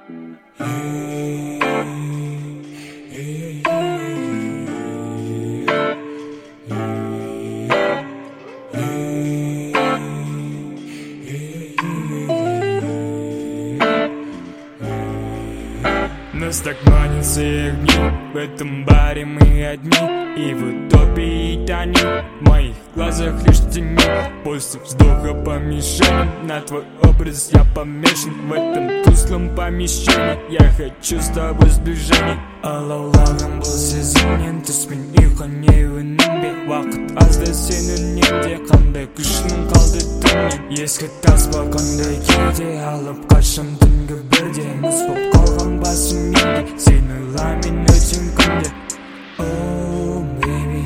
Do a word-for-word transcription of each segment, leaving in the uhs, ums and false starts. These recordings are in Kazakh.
Нас так манят все огни, в этом баре мы одни, и в утопии тонем, в моих глазах лишь тени. После вздоха по мишеням, на твой образ я помешан. В этом тусклом помещении я хочу с тобой сближения. Алаулағым бұл сезімнен түспен ұйқы-не-өнімбе. Уақыт азды сенің немде, қандай күшің қалды түннен. Ескі таспа қандай кейде, алып қашам түнгі бірде. Мұз боп қалған басым енді, сен ойла мен өтем күнде. Oh baby,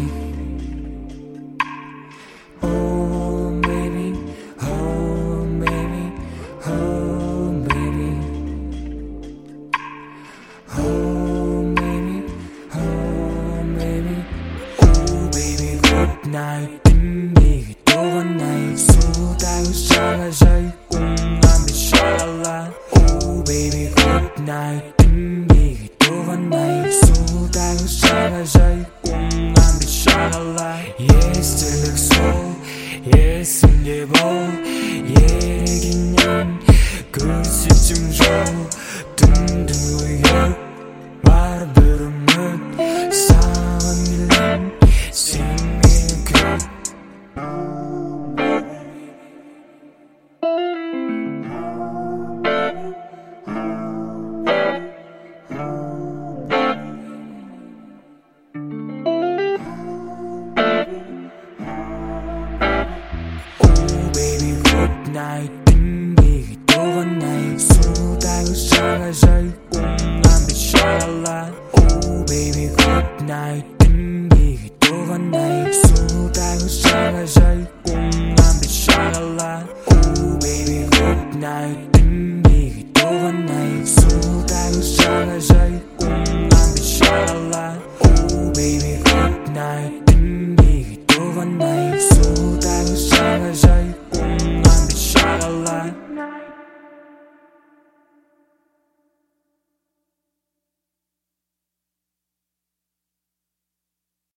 oh baby, oh baby, oh baby, oh baby, oh baby, oh baby, good night. Түндегі толған ай, судағы жағажай, қонған бес шағала. Oh baby, good night. Түндегі толған ай, судағы жағажай, қонған бес шағала. Естілік сол, есімде бол, ерегеннен көрсетем жол. Түндің ойы бар бір үміт, саған келем, сен менікі. Түндегі толған ай, судағы жағажай, қонған бес шағала. Oh baby, good night. Түндегі толған ай, судағы жағажай, қонған бес шағала. Oh baby, good night. Түндегі толған ай, судағы жағажай, қонған бес шағала. Oh baby, good night. Түндегі толған ай.